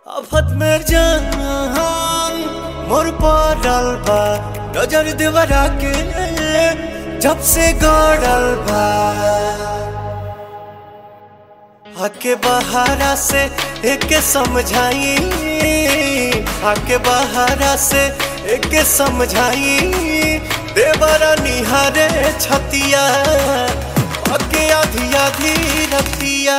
आफत में जान मोर पड़ल बा नजर देवरा के जब से गड़ल बा आके बहारा से एक समझाई आके बहारा से एक समझाई देवरा निहारे छतिया आके आधी आधी रतिया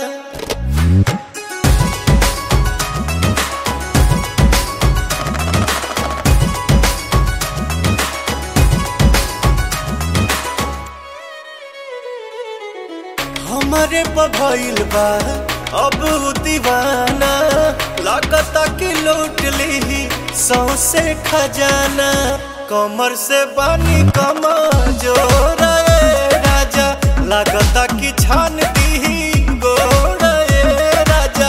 हमारे पभइल बा अब दीवाना लागता कि लूट ली सौसे खजाना कमर से बानी कमा जोरा राजा लागता कि छान दी गोरा राजा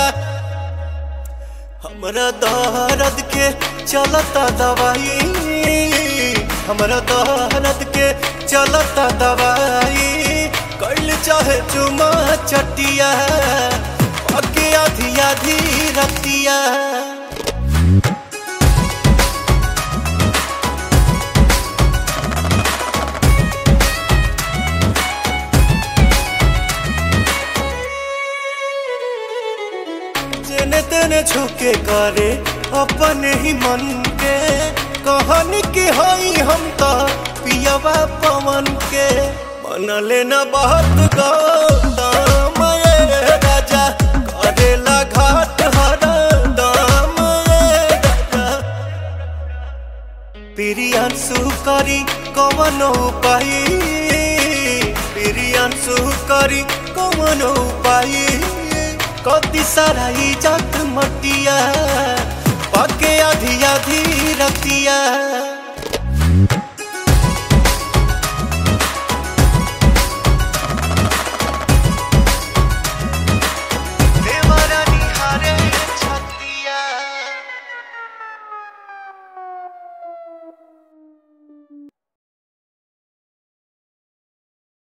हमरा दर्द के चलता दवाई हमरा दर्द के चलता दवाई कैल चाहे चुमा चटिया आके आधी आधी रतिया जेने तेने झुके करे अपने ही मन के कहानी की हई हम तो पियवा पवन के मन लेना बहुत गौतम राजा करेला घाट हर दाम राजा प्रियांशु करी कौन उपाय प्रियांशु करी कौन उपाय कति सारा इज्जत मटिया पाके आधी आधी रतिया।